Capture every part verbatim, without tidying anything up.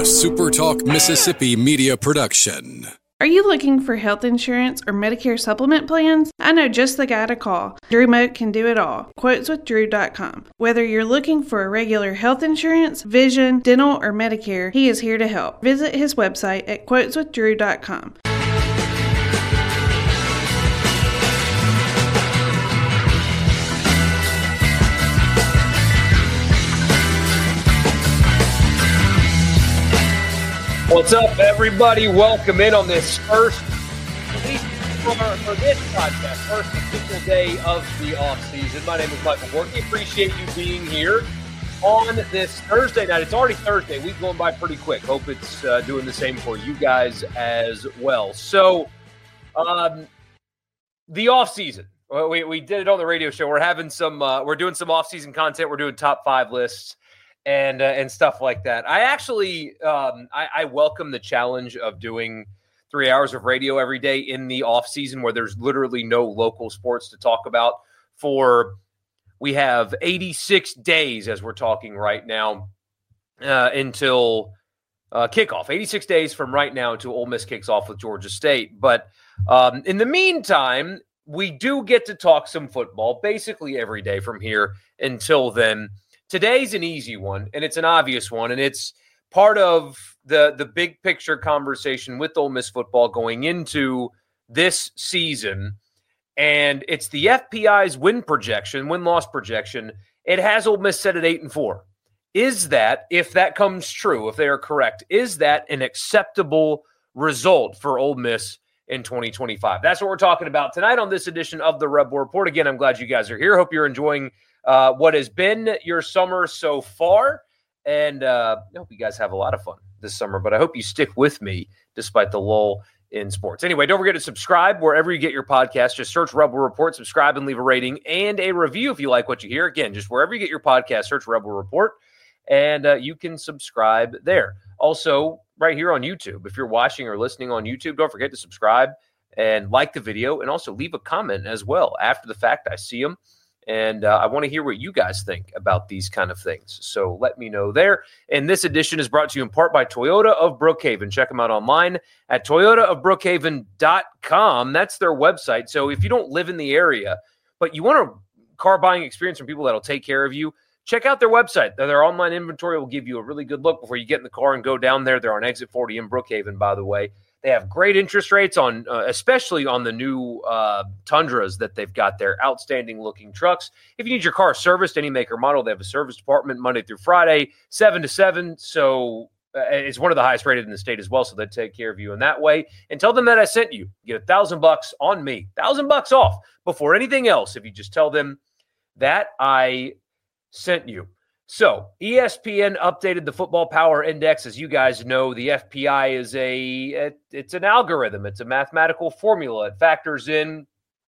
SuperTalk Mississippi media production. Are you looking for health insurance or Medicare supplement plans? I know just the guy to call. Drew Moat can do it all. quotes with drew dot com. Whether you're looking for a regular health insurance, vision, dental, or Medicare, he is here to help. Visit his website at quotes with drew dot com. What's up, everybody? Welcome in on this first, at least for, for this podcast, first official day of the off season. My name is Michael Borky. Appreciate you being here on this Thursday night. It's already Thursday. Week going by pretty quick. Hope it's uh, doing the same for you guys as well. So, um, the off season. Well, we we did it on the radio show. We're having some. Uh, we're doing some off season content. We're doing top five lists. And uh, and stuff like that. I actually um, I, I welcome the challenge of doing three hours of radio every day in the off season, where there's literally no local sports to talk about. For we have eighty-six days as we're talking right now uh, until uh, kickoff. eighty-six days from right now until Ole Miss kicks off with Georgia State. But um, in the meantime, we do get to talk some football basically every day from here until then. Today's an easy one, and it's an obvious one, and it's part of the, the big picture conversation with Ole Miss football going into this season, and it's the F P I's win projection, win-loss projection. It has Ole Miss set at eight and four. Is that, if that comes true, if they are correct, is that an acceptable result for Ole Miss in twenty twenty-five? That's what we're talking about tonight on this edition of the Rebel Report. Again, I'm glad you guys are here. Hope you're enjoying Uh, what has been your summer so far, and uh, I hope you guys have a lot of fun this summer, but I hope you stick with me despite the lull in sports. Anyway, don't forget to subscribe wherever you get your podcast. Just search Rebel Report, subscribe, and leave a rating and a review if you like what you hear. Again, just wherever you get your podcast, search Rebel Report, and uh, you can subscribe there. Also, right here on YouTube, if you're watching or listening on YouTube, don't forget to subscribe and like the video, and also leave a comment as well. After the fact, I see them. And uh, I want to hear what you guys think about these kind of things. So let me know there. And this edition is brought to you in part by Toyota of Brookhaven. Check them out online at toyota of brookhaven dot com. That's their website. So if you don't live in the area, but you want a car buying experience from people that'll take care of you, check out their website. Their online inventory will give you a really good look before you get in the car and go down there. They're on Exit forty in Brookhaven, by the way. They have great interest rates on, uh, especially on the new uh, Tundras that they've got there. Outstanding looking trucks. If you need your car serviced, any make or model, they have a service department Monday through Friday, seven to seven. So uh, it's one of the highest rated in the state as well. So they take care of you in that way. And tell them that I sent you. Get a thousand bucks on me, thousand bucks off before anything else. If you just tell them that I sent you. So, E S P N updated the Football Power Index. As you guys know, the F P I is a, it, it's an algorithm. It's a mathematical formula. It factors in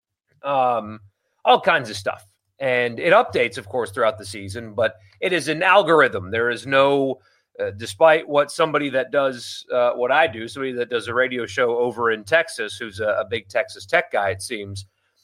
um, all kinds of stuff. And it updates, of course, throughout the season, but it is an algorithm. There is no, uh, despite what somebody that does uh, what I do, somebody that does a radio show over in Texas, who's a, a big Texas tech guy, it seems,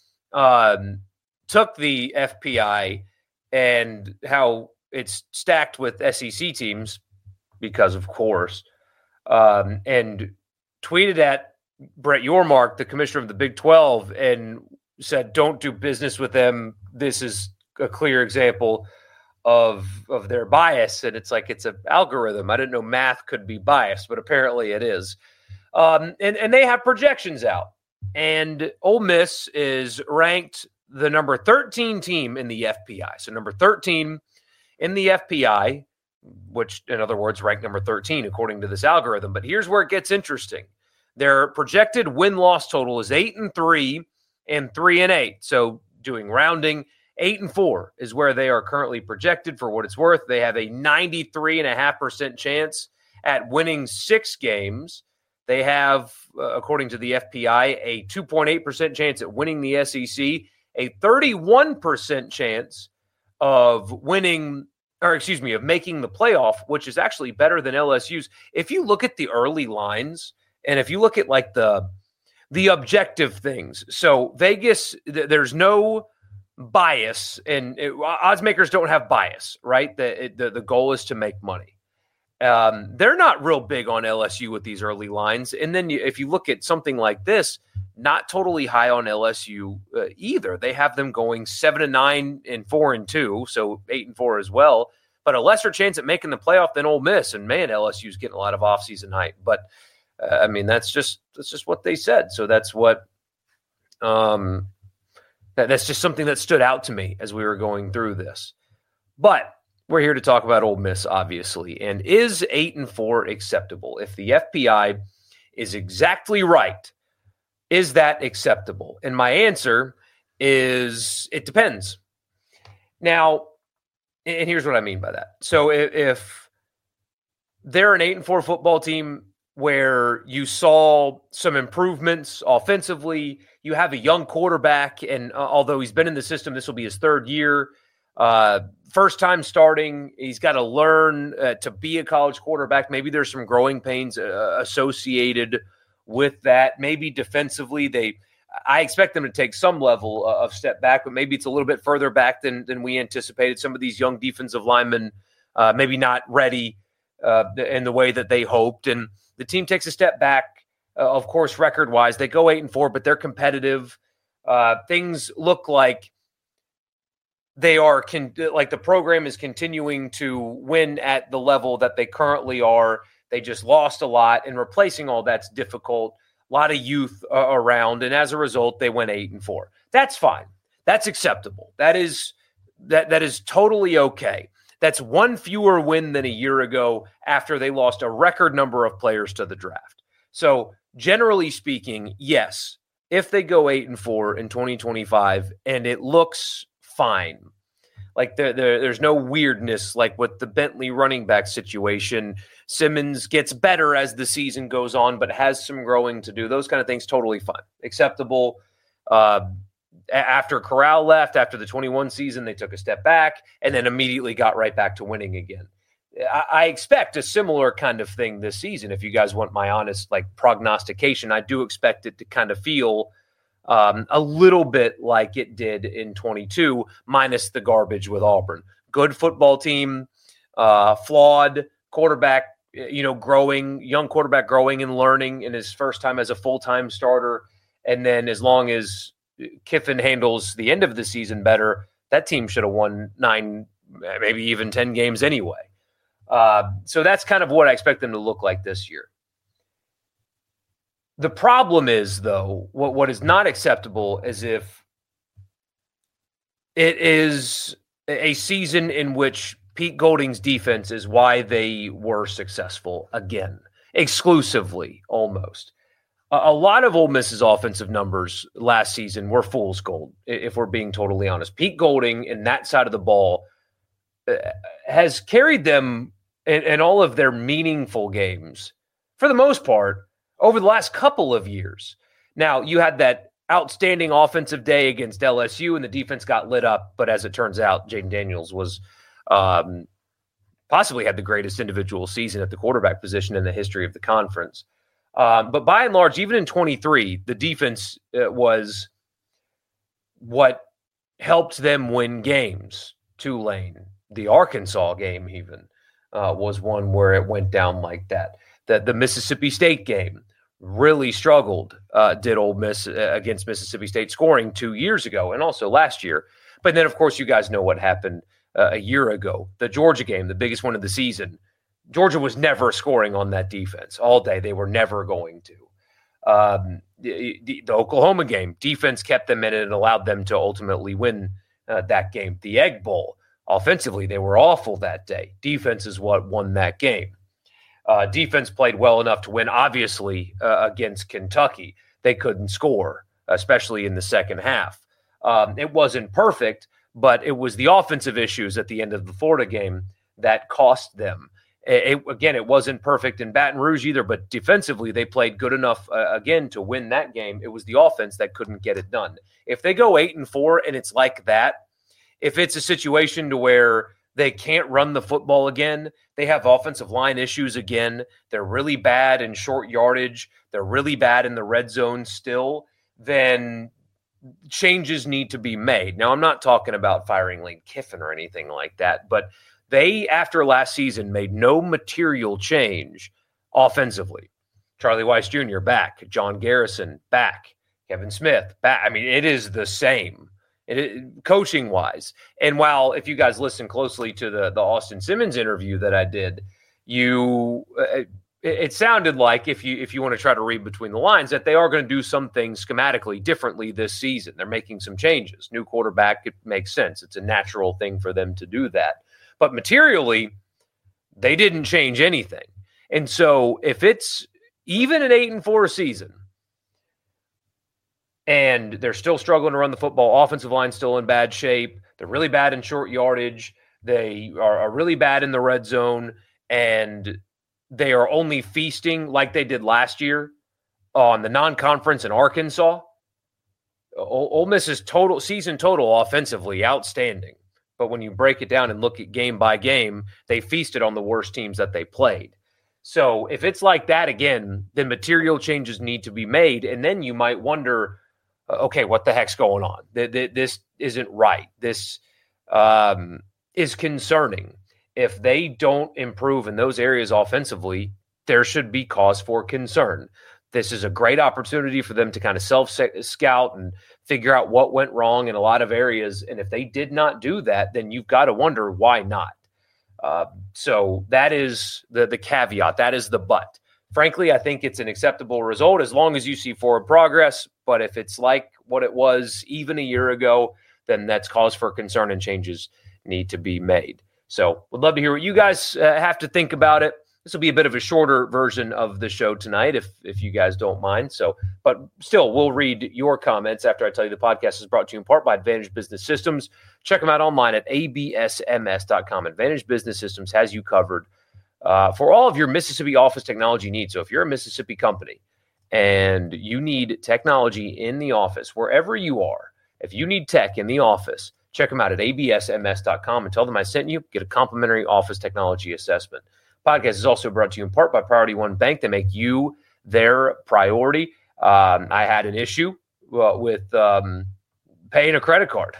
um, took the F P I and how it's stacked with S E C teams because, of course, um, and tweeted at Brett Yormark, the commissioner of the Big twelve, and said, don't do business with them. This is a clear example of of their bias. And it's like, it's an algorithm. I didn't know math could be biased, but apparently it is. Um, and, and they have projections out. And Ole Miss is ranked the number thirteen team in the F P I. So number thirteen in the F P I, which in other words, ranked number thirteen, according to this algorithm. But here's where it gets interesting. Their projected win-loss total is eight and three and three and eight. So doing rounding, eight and four is where they are currently projected. For what it's worth, they have a ninety-three point five percent chance at winning six games. They have, uh, according to the F P I, a two point eight percent chance at winning the S E C, a thirty-one percent chance of winning or excuse me, of making the playoff, which is actually better than L S U's. If you look at the early lines, and if you look at like the the objective things, so Vegas, th- there's no bias, and it, odds makers don't have bias, right? The, it, the the goal is to make money, Um, they're not real big on L S U with these early lines. And then you, if you look at something like this, not totally high on L S U uh, either. They have them going seven and nine and four and two, so eight and four as well. But a lesser chance at making the playoff than Ole Miss. And man, L S U's getting a lot of offseason hype. But uh, I mean, that's just that's just what they said. So that's what um, that, that's just something that stood out to me as we were going through this. But we're here to talk about Ole Miss, obviously. And is eight and four acceptable? If the F P I is exactly right, is that acceptable? And my answer is it depends. Now, and here's what I mean by that. So if, if they're an eight and four football team where you saw some improvements offensively, you have a young quarterback, and uh, although he's been in the system, this will be his third year. Uh, first time starting, he's got to learn uh, to be a college quarterback. Maybe there's some growing pains uh, associated with that. Maybe defensively, they, I expect them to take some level of step back, but maybe it's a little bit further back than than we anticipated. Some of these young defensive linemen, uh, maybe not ready uh, in the way that they hoped, and the team takes a step back. Uh, of course, record wise, they go eight and four, but they're competitive. Uh, things look like they are con- like the program is continuing to win at the level that they currently are. They just lost a lot, and replacing all that's difficult. A lot of youth uh, around, and as a result, they went eight and four. That's fine. That's acceptable. That is that that is totally okay. That's one fewer win than a year ago after they lost a record number of players to the draft. So, generally speaking, yes, if they go eight and four in twenty twenty-five, and it looks fine. Like there, there, there's no weirdness like with the Bentley running back situation. Simmons gets better as the season goes on, but has some growing to do. Those kind of things, totally fine. Acceptable. Uh, after Corral left, after the twenty-one season, they took a step back and then immediately got right back to winning again. I, I expect a similar kind of thing this season. If you guys want my honest like prognostication, I do expect it to kind of feel Um, a little bit like it did in twenty-two, minus the garbage with Auburn. Good football team, uh, flawed quarterback, you know, growing, young quarterback growing and learning in his first time as a full-time starter. And then as long as Kiffin handles the end of the season better, that team should have won nine, maybe even ten games anyway. Uh, so that's kind of what I expect them to look like this year. The problem is, though, what, what is not acceptable is if it is a season in which Pete Golding's defense is why they were successful again, exclusively almost. A, a lot of Ole Miss's offensive numbers last season were fool's gold, if we're being totally honest. Pete Golding in that side of the ball has carried them in, in all of their meaningful games, for the most part, over the last couple of years. Now, you had that outstanding offensive day against L S U, and the defense got lit up. But as it turns out, Jaden Daniels was um, possibly had the greatest individual season at the quarterback position in the history of the conference. Um, but by and large, even in twenty-three, the defense uh, was what helped them win games. Tulane, the Arkansas game even, uh, was one where it went down like that. The, the Mississippi State game really struggled, uh, did Ole Miss uh, against Mississippi State, scoring two years ago and also last year. But then, of course, you guys know what happened uh, a year ago. The Georgia game, the biggest one of the season. Georgia was never scoring on that defense all day. They were never going to. Um, the, the, the Oklahoma game, defense kept them in it and allowed them to ultimately win uh, that game. The Egg Bowl, offensively, they were awful that day. Defense is what won that game. Uh, defense played well enough to win, obviously, uh, against Kentucky. They couldn't score, especially in the second half. Um, it wasn't perfect, but it was the offensive issues at the end of the Florida game that cost them. It, it, again, it wasn't perfect in Baton Rouge either, but defensively they played good enough, uh, again, to win that game. It was the offense that couldn't get it done. If they go eight and four and it's like that, if it's a situation to where they can't run the football again, they have offensive line issues again, they're really bad in short yardage, they're really bad in the red zone still, then changes need to be made. Now, I'm not talking about firing Lane Kiffin or anything like that, but They, after last season, made no material change offensively. Charlie Weiss Junior back, John Garrison back, Kevin Smith back. I mean, it is the same. It, it, coaching-wise. And while, if you guys listen closely to the, the Austin Simmons interview that I did, you uh, it, it sounded like, if you if you want to try to read between the lines, that they are going to do some things schematically differently this season. They're making some changes. New quarterback, it makes sense. It's a natural thing for them to do that. But materially, they didn't change anything. And so if it's even an eight and four season, and they're still struggling to run the football, offensive line still in bad shape, they're really bad in short yardage, they are, are really bad in the red zone, and they are only feasting like they did last year on the non-conference in Arkansas. Ole, Ole Miss's total season total offensively outstanding. But when you break it down and look at game by game, they feasted on the worst teams that they played. So if it's like that again, then material changes need to be made. And then you might wonder, okay, what the heck's going on? This isn't right. This um, is concerning. If they don't improve in those areas offensively, there should be cause for concern. This is a great opportunity for them to kind of self-scout and figure out what went wrong in a lot of areas. And if they did not do that, then you've got to wonder why not. Uh, so that is the, the caveat. That is the but. Frankly, I think it's an acceptable result as long as you see forward progress. But if it's like what it was even a year ago, then that's cause for concern and changes need to be made. So would love to hear what you guys uh, have to think about it. This will be a bit of a shorter version of the show tonight, if if you guys don't mind. So, but still, we'll read your comments after I tell you the podcast is brought to you in part by Advantage Business Systems. Check them out online at A B S M S dot com. Advantage Business Systems has you covered uh, for all of your Mississippi office technology needs. So if you're a Mississippi company and you need technology in the office, wherever you are, if you need tech in the office, check them out at A B S M S dot com and tell them I sent you. Get a complimentary office technology assessment. Podcast is also brought to you in part by Priority One Bank. They make you their priority. Um, I had an issue uh, with um, paying a credit card,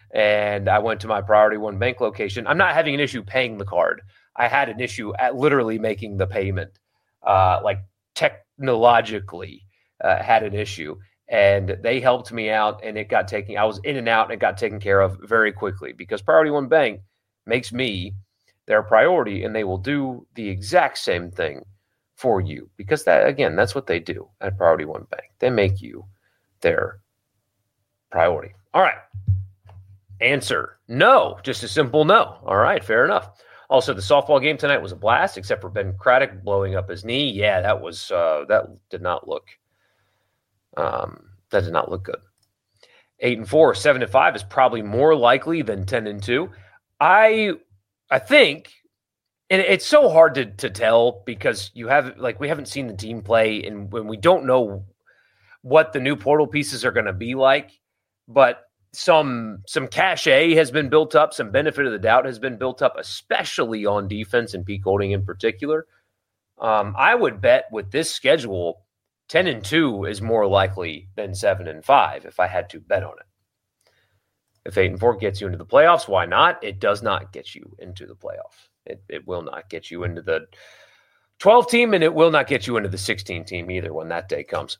and I went to my Priority One Bank location. I'm not having an issue paying the card. I had an issue at literally making the payment, uh, like technologically uh, had an issue. And they helped me out, and it got taken. I was in and out, and it got taken care of very quickly because Priority One Bank makes me their priority, and they will do the exact same thing for you because that, again, that's what they do at Priority One Bank. They make you their priority. All right. Answer: no. Just a simple no. All right, fair enough. Also, the softball game tonight was a blast, except for Ben Craddock blowing up his knee. Yeah, that was uh, that did not look um, that did not look good. Eight and four, seven and five is probably more likely than ten and two. I. I think, and it's so hard to, to tell because you have like we haven't seen the team play, and when we don't know what the new portal pieces are going to be like, but some some cachet has been built up, some benefit of the doubt has been built up, especially on defense and Pete Golding in particular. Um, I would bet with this schedule, ten and two is more likely than seven and five if I had to bet on it. If eight and four gets you into the playoffs, why not? It does not get you into the playoffs. It it will not get you into the twelve team, and it will not get you into the sixteen team either when that day comes.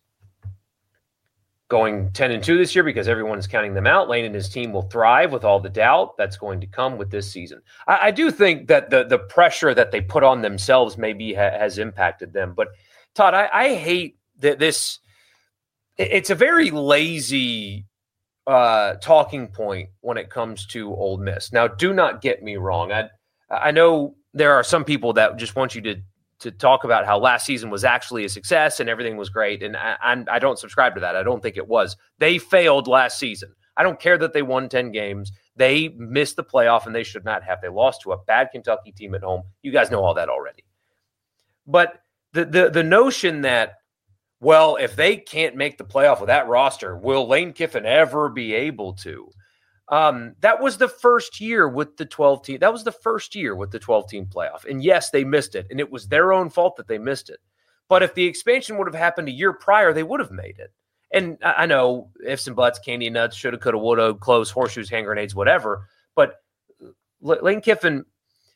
Going ten and two this year because everyone is counting them out. Lane and his team will thrive with all the doubt that's going to come with this season. I, I do think that the the pressure that they put on themselves maybe ha, has impacted them. But Todd, I, I hate that this. It's a very lazy Uh, talking point when it comes to Ole Miss. Now, do not get me wrong. I I know there are some people that just want you to to talk about how last season was actually a success and everything was great, and I, I, I don't subscribe to that. I don't think it was. They failed last season. I don't care that they won ten games. They missed the playoff, and they should not have. They lost to a bad Kentucky team at home. You guys know all that already. But the the the notion that, well, if they can't make the playoff with that roster, will Lane Kiffin ever be able to? Um, that was the first year with the twelve team. That was the first year with the twelve team playoff. And yes, they missed it. And it was their own fault that they missed it. But if the expansion would have happened a year prior, they would have made it. And I know ifs and buts, candy nuts, shoulda, coulda, woulda, close, horseshoes, hand grenades, whatever. But Lane Kiffin,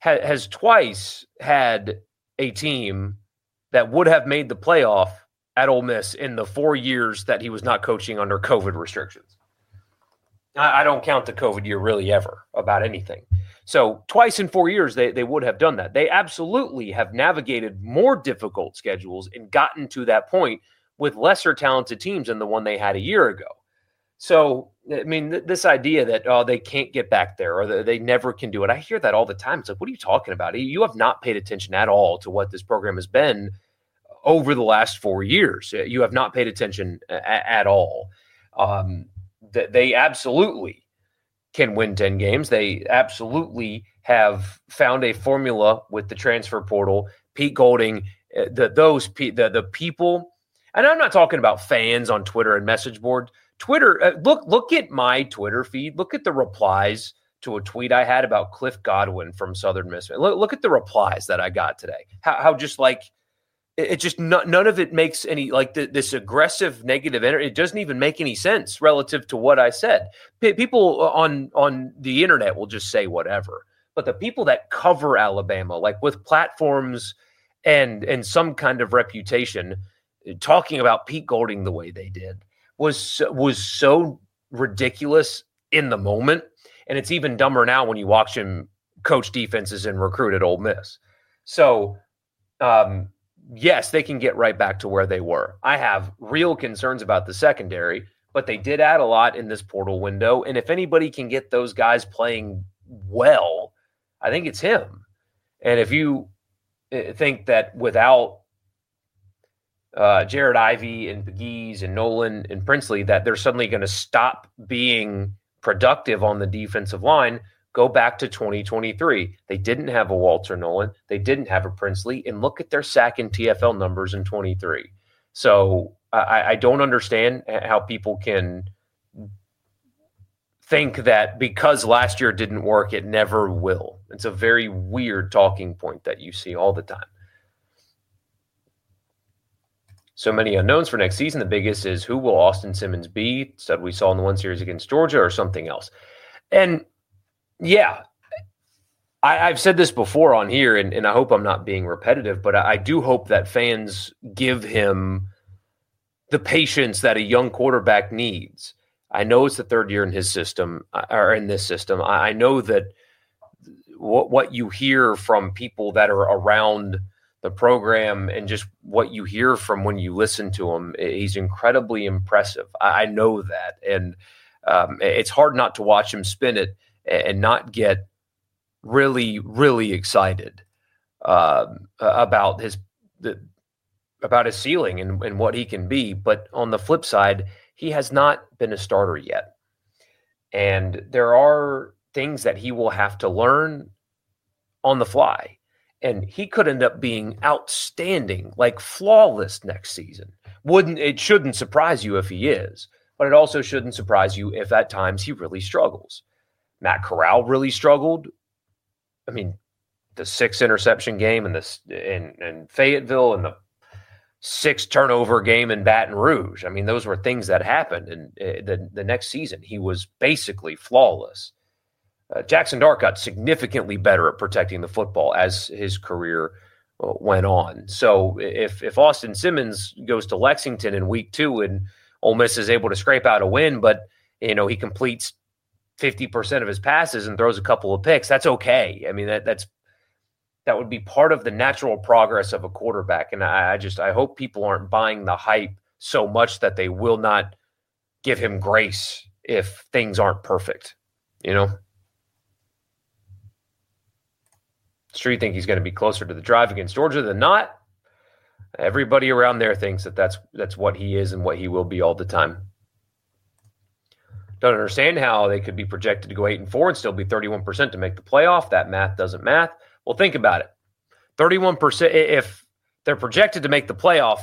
ha- has twice had a team that would have made the playoff at Ole Miss in the four years that he was not coaching under COVID restrictions. I, I don't count the COVID year really ever about anything. So twice in four years, they, they would have done that. They absolutely have navigated more difficult schedules and gotten to that point with lesser talented teams than the one they had a year ago. So, I mean, th- this idea that, oh, they can't get back there or they never can do it. I hear that all the time. It's like, what are you talking about? You have not paid attention at all to what this program has been over the last four years. You have not paid attention a- at all. Um, th- they absolutely can win ten games. They absolutely have found a formula with the transfer portal. Pete Golding, the those pe- the the people, and I'm not talking about fans on Twitter and message board. Twitter, uh, look look at my Twitter feed. Look at the replies to a tweet I had about Cliff Godwin from Southern Miss. Look, look at the replies that I got today. How, how just like it, it just no, none of it makes any like the, this aggressive negative energy. It doesn't even make any sense relative to what I said. P- people on on the internet will just say whatever, but the people that cover Alabama, like with platforms and and some kind of reputation, talking about Pete Golding the way they did was was so ridiculous in the moment, and it's even dumber now when you watch him coach defenses and recruit at Ole Miss. So, um, yes, they can get right back to where they were. I have real concerns about the secondary, but they did add a lot in this portal window, and if anybody can get those guys playing well, I think it's him. And if you think that without Uh, Jared Ivey and Pegues and Nolan and Princely, that they're suddenly going to stop being productive on the defensive line, go back to twenty twenty-three. They didn't have a Walter Nolan. They didn't have a Princely. And look at their sack and T F L numbers in twenty-three. So I, I don't understand how people can think that because last year didn't work, it never will. It's a very weird talking point that you see all the time. So many unknowns for next season. The biggest is, who will Austin Simmons be? Said we saw in the one series against Georgia, or something else. And yeah, I, I've said this before on here, and, and I hope I'm not being repetitive, but I, I do hope that fans give him the patience that a young quarterback needs. I know it's the third year in his system, or in this system. I, I know that what, what you hear from people that are around the program and just what you hear from when you listen to him, he's incredibly impressive. I, I know that. And um, it's hard not to watch him spin it and not get really, really excited uh, about his the, about his ceiling and, and what he can be. But on the flip side, he has not been a starter yet. And there are things that he will have to learn on the fly. And he could end up being outstanding, like flawless next season. Wouldn't it shouldn't surprise you if he is, but it also shouldn't surprise you if at times he really struggles. Matt Corral really struggled. I mean, the six interception game in this in, in Fayetteville and the six turnover game in Baton Rouge. I mean, those were things that happened. And uh, the the next season, he was basically flawless. Uh, Jackson Dart got significantly better at protecting the football as his career uh, went on. So if if Austin Simmons goes to Lexington in week two and Ole Miss is able to scrape out a win, but you know he completes fifty percent of his passes and throws a couple of picks, that's okay. I mean that that's that would be part of the natural progress of a quarterback. And I, I just I hope people aren't buying the hype so much that they will not give him grace if things aren't perfect. You know. Sure, you think he's going to be closer to the drive against Georgia than not? Everybody around there thinks that that's, that's what he is and what he will be all the time. Don't understand how they could be projected to go eight and four and still be thirty-one percent to make the playoff. That math doesn't math. Well, think about it. thirty-one percent, if they're projected to make the playoff,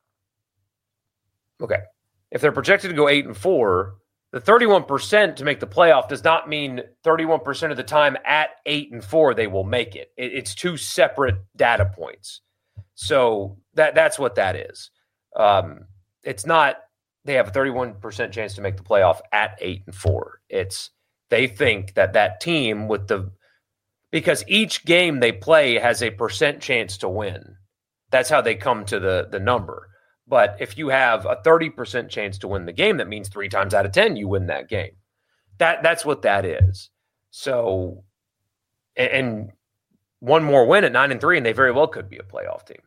okay, if they're projected to go eight and four, the thirty-one percent to make the playoff does not mean thirty-one percent of the time at eight and four they will make it. it. It's two separate data points. So that that's what that is. Um, it's not they have a thirty-one percent chance to make the playoff at eight and four. It's they think that that team with the because each game they play has a percent chance to win. That's how they come to the, the number. But if you have a thirty percent chance to win the game, that means three times out of ten you win that game. That That's what that is. So, and, and one more win at nine and three, and they very well could be a playoff team.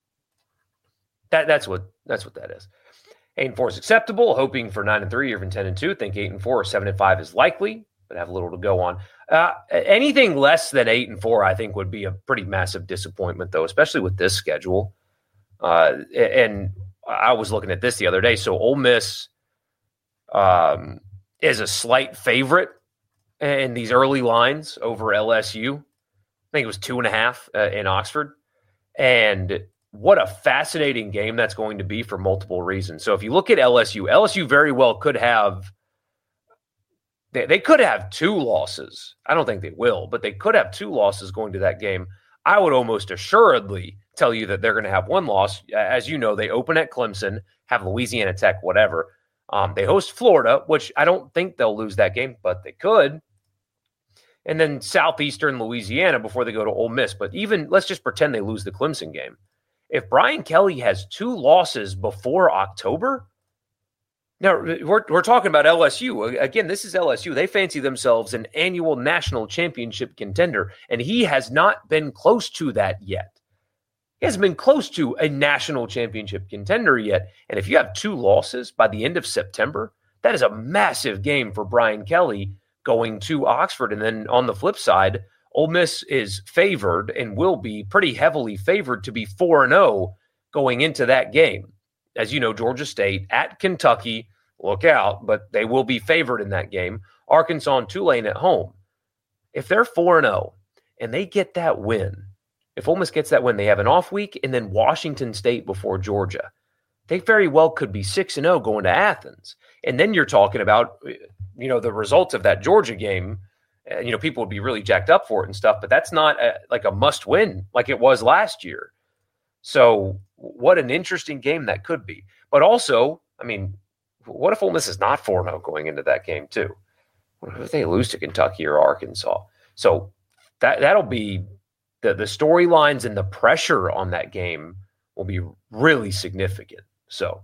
That That's what that's what that is. Eight and four is acceptable. Hoping for nine and three, or even ten and two. Think eight and four or seven and five is likely, but have a little to go on. Uh, anything less than eight and four, I think, would be a pretty massive disappointment, though, especially with this schedule. Uh, and I was looking at this the other day. So Ole Miss um, is a slight favorite in these early lines over L S U. I think it was two and a half uh, in Oxford. And what a fascinating game that's going to be for multiple reasons. So if you look at L S U, L S U very well could have they, they could have two losses. I don't think they will, but they could have two losses going to that game. I would almost assuredly tell you that they're going to have one loss. As you know, they open at Clemson, have Louisiana Tech, whatever. Um, they host Florida, which I don't think they'll lose that game, but they could. And then Southeastern Louisiana before they go to Ole Miss. But even, let's just pretend they lose the Clemson game. If Brian Kelly has two losses before October, now we're, we're talking about L S U. Again, this is L S U. They fancy themselves an annual national championship contender, and he has not been close to that yet. He hasn't been close to a national championship contender yet. And if you have two losses by the end of September, that is a massive game for Brian Kelly going to Oxford. And then on the flip side, Ole Miss is favored and will be pretty heavily favored to be four and oh going into that game. As you know, Georgia State at Kentucky, look out, but they will be favored in that game. Arkansas and Tulane at home. If they're four and oh and they get that win, if Ole Miss gets that win, they have an off week and then Washington State before Georgia. They very well could be six and oh going to Athens. And then you're talking about, you know, the results of that Georgia game. Uh, you know, people would be really jacked up for it and stuff, but that's not a, like a must win like it was last year. So what an interesting game that could be. But also, I mean, what if Ole Miss is not four and oh going into that game too? What if they lose to Kentucky or Arkansas? So that, that'll be the, the storylines and the pressure on that game will be really significant. So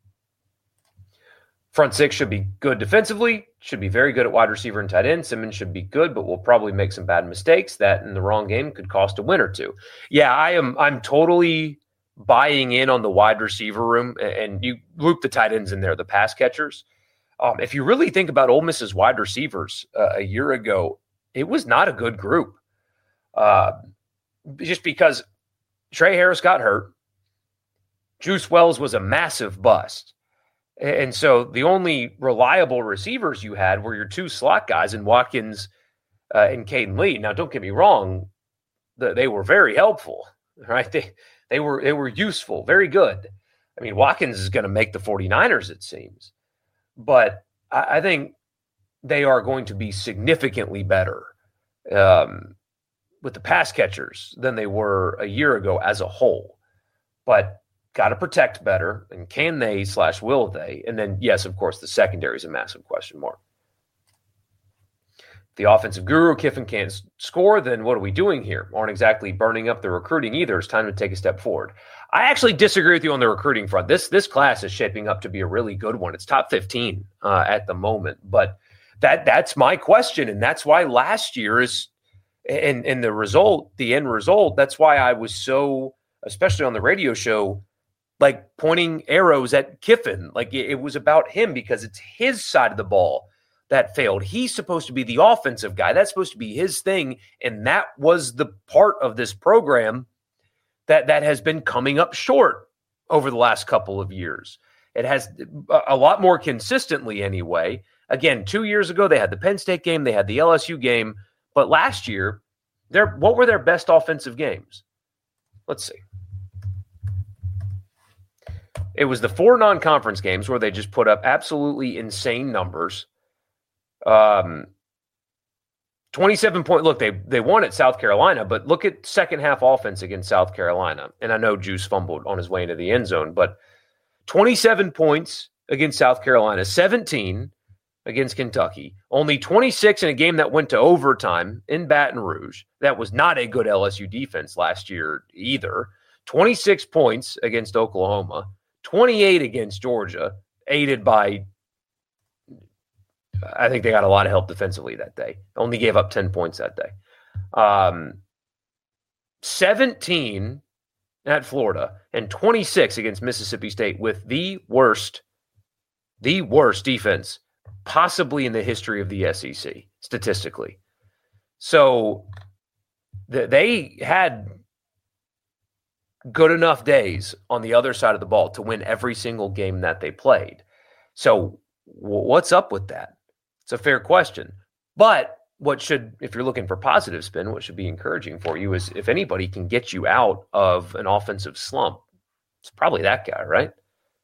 front six should be good defensively, should be very good at wide receiver and tight end. Simmons should be good, but will probably make some bad mistakes. That in the wrong game could cost a win or two. Yeah, I am I'm totally buying in on the wide receiver room, and you loop the tight ends in there, the pass catchers. Um, if you really think about Ole Miss's wide receivers uh, a year ago, it was not a good group. Uh, just because Trey Harris got hurt. Juice Wells was a massive bust. And so the only reliable receivers you had were your two slot guys in Watkins uh, and Caden Lee. Now, don't get me wrong. The, they were very helpful, right? They, they were they were useful, very good. I mean, Watkins is going to make the 49ers, it seems. But I, I think they are going to be significantly better um, with the pass catchers than they were a year ago as a whole. But got to protect better, and can they slash will they? And then, yes, of course, the secondary is a massive question mark. If the offensive guru, Kiffin, can't score, then what are we doing here? Aren't exactly burning up the recruiting either. It's time to take a step forward. I actually disagree with you on the recruiting front. This this class is shaping up to be a really good one. It's top fifteen uh, at the moment, but that that's my question, and that's why last year is, and, and the result, the end result, that's why I was so, especially on the radio show, like pointing arrows at Kiffin. Like it, it was about him because it's his side of the ball that failed. He's supposed to be the offensive guy. That's supposed to be his thing. And that was the part of this program that, that has been coming up short over the last couple of years. It has a lot more consistently anyway. Again, two years ago, they had the Penn State game. They had the L S U game. But last year, their what were their best offensive games? Let's see. It was the four non-conference games where they just put up absolutely insane numbers. Um, twenty-seven point. Look, they they won at South Carolina, but look at second half offense against South Carolina. And I know Juice fumbled on his way into the end zone, but twenty-seven points against South Carolina, seventeen against Kentucky, only twenty-six in a game that went to overtime in Baton Rouge. That was not a good L S U defense last year either. twenty-six points against Oklahoma, twenty-eight against Georgia, aided by, I think they got a lot of help defensively that day. Only gave up ten points that day. Um, seventeen at Florida and twenty-six against Mississippi State with the worst, the worst defense possibly in the history of the S E C, statistically. So th- they had good enough days on the other side of the ball to win every single game that they played. So w- what's up with that? It's a fair question. But what should, if you're looking for positive spin, what should be encouraging for you is if anybody can get you out of an offensive slump, it's probably that guy, right?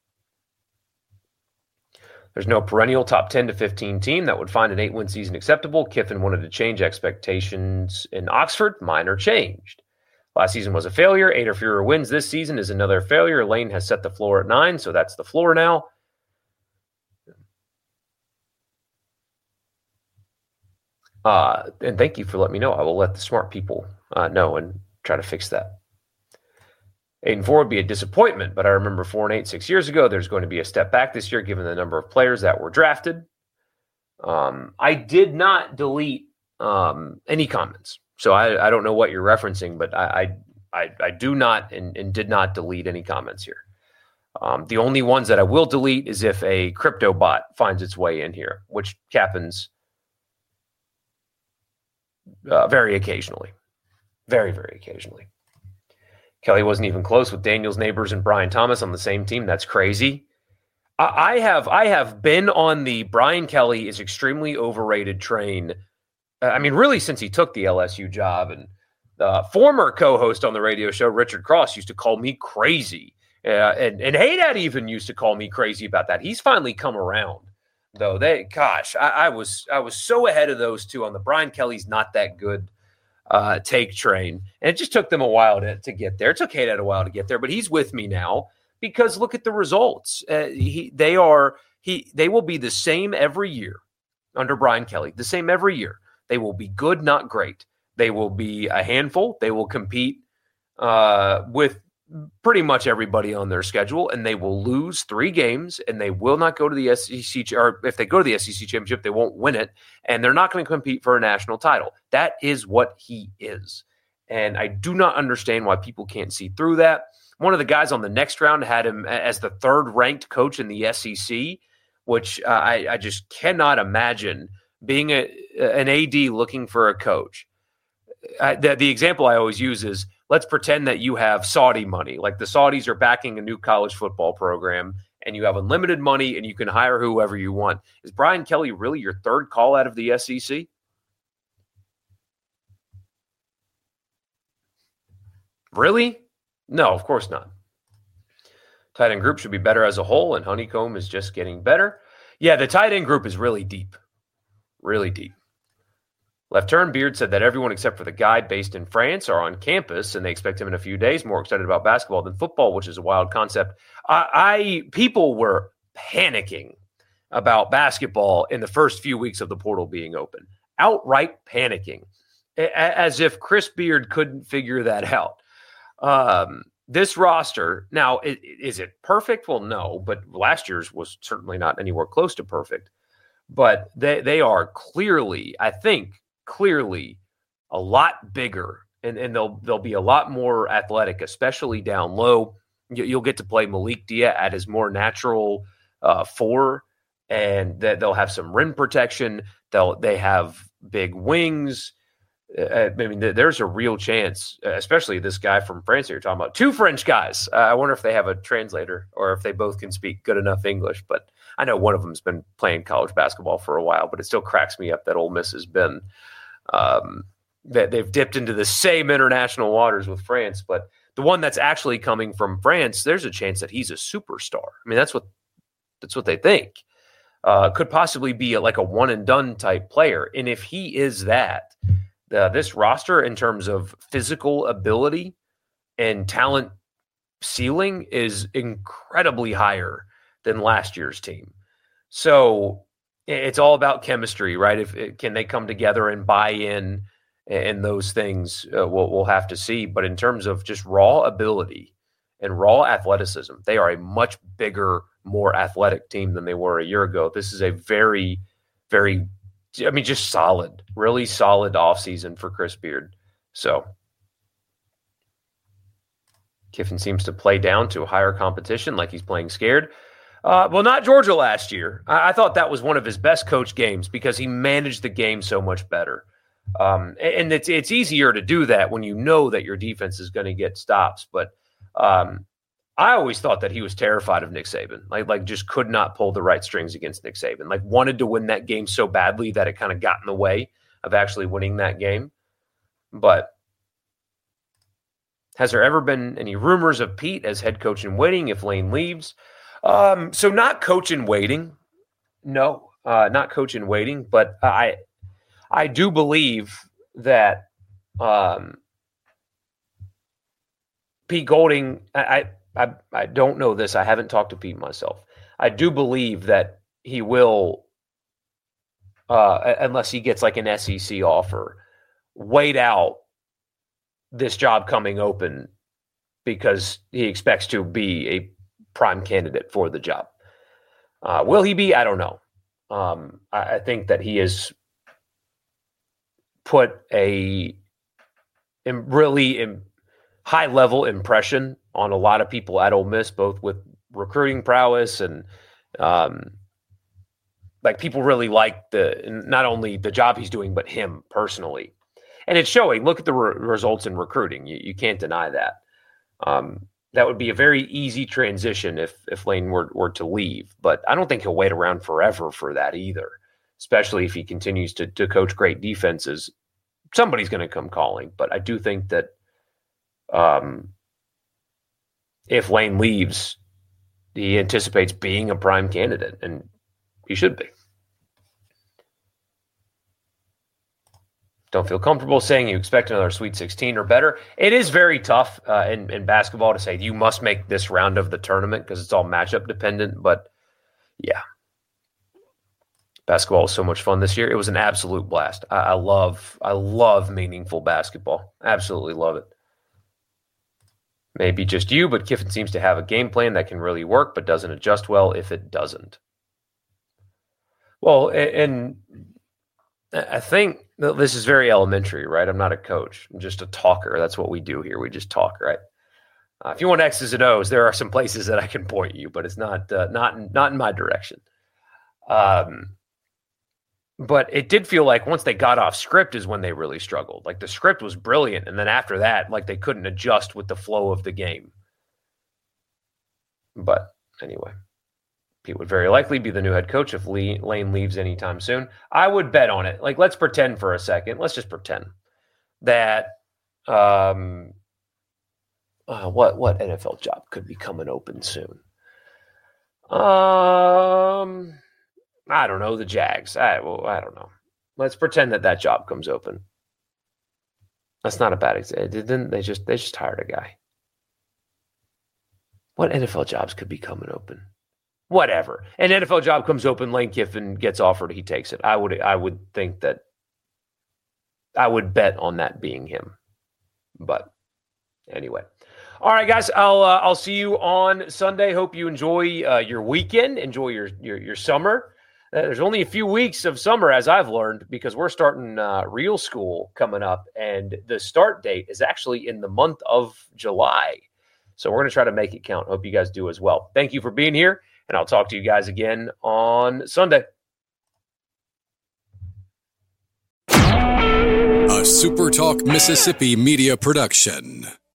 There's no perennial top ten to fifteen team that would find an eight-win season acceptable. Kiffin wanted to change expectations in Oxford. Mine are changed. Last season was a failure. Eight or fewer wins this season is another failure. Lane has set the floor at nine, so that's the floor now. Uh, and thank you for letting me know. I will let the smart people uh, know and try to fix that. Eight and four would be a disappointment, but I remember four and eight six years ago. There's going to be a step back this year, given the number of players that were drafted. Um, I did not delete um, any comments, so I, I don't know what you're referencing, but I I, I, I do not and, and did not delete any comments here. Um, the only ones that I will delete is if a crypto bot finds its way in here, which happens uh, very occasionally, very very occasionally. Kelly wasn't even close with Daniels, Neighbors, and Brian Thomas on the same team. That's crazy. I, I have I have been on the Brian Kelly is extremely overrated train. I mean, really, since he took the L S U job. And the former co-host on the radio show, Richard Cross, used to call me crazy. Uh, and, and Haydad even used to call me crazy about that. He's finally come around, though. They, gosh, I, I was I was so ahead of those two on the Brian Kelly's not that good Uh, take train. And it just took them a while to, to get there. It took Haydad a while to get there, but he's with me now because look at the results. Uh, he, they are, he, they will be the same every year under Brian Kelly, the same every year. They will be good, not great. They will be a handful. They will compete uh, with pretty much everybody on their schedule, and they will lose three games, and they will not go to the S E C, or if they go to the S E C championship, they won't win it, and they're not going to compete for a national title. That is what he is, and I do not understand why people can't see through that. One of the guys on the next round had him as the third-ranked coach in the S E C, which uh, I, I just cannot imagine being a, an A D looking for a coach. I, the, the example I always use is, let's pretend that you have Saudi money, like the Saudis are backing a new college football program, and you have unlimited money and you can hire whoever you want. Is Brian Kelly really your third call out of the S E C? Really? No, of course not. Tight end group should be better as a whole, and Honeycomb is just getting better. Yeah, the tight end group is really deep. Really deep. Left Turn Beard said that everyone except for the guy based in France are on campus, and they expect him in a few days. More excited about basketball than football, which is a wild concept. I, I people were panicking about basketball in the first few weeks of the portal being open. Outright panicking, as if Chris Beard couldn't figure that out. Um, this roster, now, is it perfect? Well, no, but last year's was certainly not anywhere close to perfect. But they, they are clearly, I think, clearly a lot bigger, and, and they'll they'll be a lot more athletic, especially down low. You, you'll get to play Malik Dia at his more natural uh, four, and that they'll have some rim protection. They'll they have big wings. Uh, I mean, there's a real chance, especially this guy from France that you're talking about. Two French guys. Uh, I wonder if they have a translator or if they both can speak good enough English. But I know one of them's been playing college basketball for a while, but it still cracks me up that Ole Miss has been um, that they've dipped into the same international waters with France. But the one that's actually coming from France, there's a chance that he's a superstar. I mean, that's what that's what they think. Uh, could possibly be a, like a one and done type player, and if he is that. Uh, this roster, in terms of physical ability and talent ceiling, is incredibly higher than last year's team. So it's all about chemistry, right? If can they come together and buy in, and those things uh, we'll, we'll have to see. But in terms of just raw ability and raw athleticism, they are a much bigger, more athletic team than they were a year ago. This is a very, very, I mean, just solid, really solid offseason for Chris Beard. So Kiffin seems to play down to a higher competition, like he's playing scared. Uh, well, not Georgia last year. I, I thought that was one of his best coach games because he managed the game so much better. Um, and it's it's easier to do that when you know that your defense is going to get stops. But um, I always thought that he was terrified of Nick Saban, like like just could not pull the right strings against Nick Saban. Like wanted to win that game so badly that it kind of got in the way of actually winning that game. But has there ever been any rumors of Pete as head coach in waiting if Lane leaves? Um, so not coach in waiting, no, uh, not coach in waiting, but I. I do believe that um, Pete Golding, I, I I don't know this. I haven't talked to Pete myself. I do believe that he will, uh, unless he gets like an S E C offer, wait out this job coming open because he expects to be a prime candidate for the job. Uh, will he be? I don't know. Um, I, I think that he is put a really high level impression on a lot of people at Ole Miss, both with recruiting prowess and um, like people really like the not only the job he's doing, but him personally. And it's showing. Look at the re- results in recruiting. You, you can't deny that. Um, that would be a very easy transition if if Lane were, were to leave. But I don't think he'll wait around forever for that either, especially if he continues to, to coach great defenses. Somebody's going to come calling. But I do think that um, if Lane leaves, he anticipates being a prime candidate, and he should be. Don't feel comfortable saying you expect another Sweet sixteen or better. It is very tough uh, in, in basketball to say you must make this round of the tournament because it's all matchup dependent. But yeah, basketball was so much fun this year. It was an absolute blast. I, I love, I love meaningful basketball. Absolutely love it. Maybe just you, but Kiffin seems to have a game plan that can really work, but doesn't adjust well if it doesn't. Well, and I think this is very elementary, right? I'm not a coach. I'm just a talker. That's what we do here. We just talk, right? Uh, if you want X's and O's, there are some places that I can point you, but it's not uh, not in, not in my direction. Um, but it did feel like once they got off script is when they really struggled. Like the script was brilliant, and then after that, like they couldn't adjust with the flow of the game. But anyway. He would very likely be the new head coach if Lee, Lane leaves anytime soon. I would bet on it. Like, let's pretend for a second. Let's just pretend that um, uh, what what N F L job could be coming open soon. Um, I don't know. The Jags. I well, I don't know. Let's pretend that that job comes open. That's not a bad example. Didn't they just they just hired a guy? What N F L jobs could be coming open? Whatever. An N F L job comes open, Lane Kiffin gets offered, he takes it. I would I would think that I would bet on that being him. But anyway. All right, guys, I'll uh, I'll see you on Sunday. Hope you enjoy uh, your weekend, enjoy your your, your summer. Uh, there's only a few weeks of summer, as I've learned, because we're starting uh, real school coming up, and the start date is actually in the month of July. So we're going to try to make it count. Hope you guys do as well. Thank you for being here. And I'll talk to you guys again on Sunday. A SuperTalk Mississippi media production.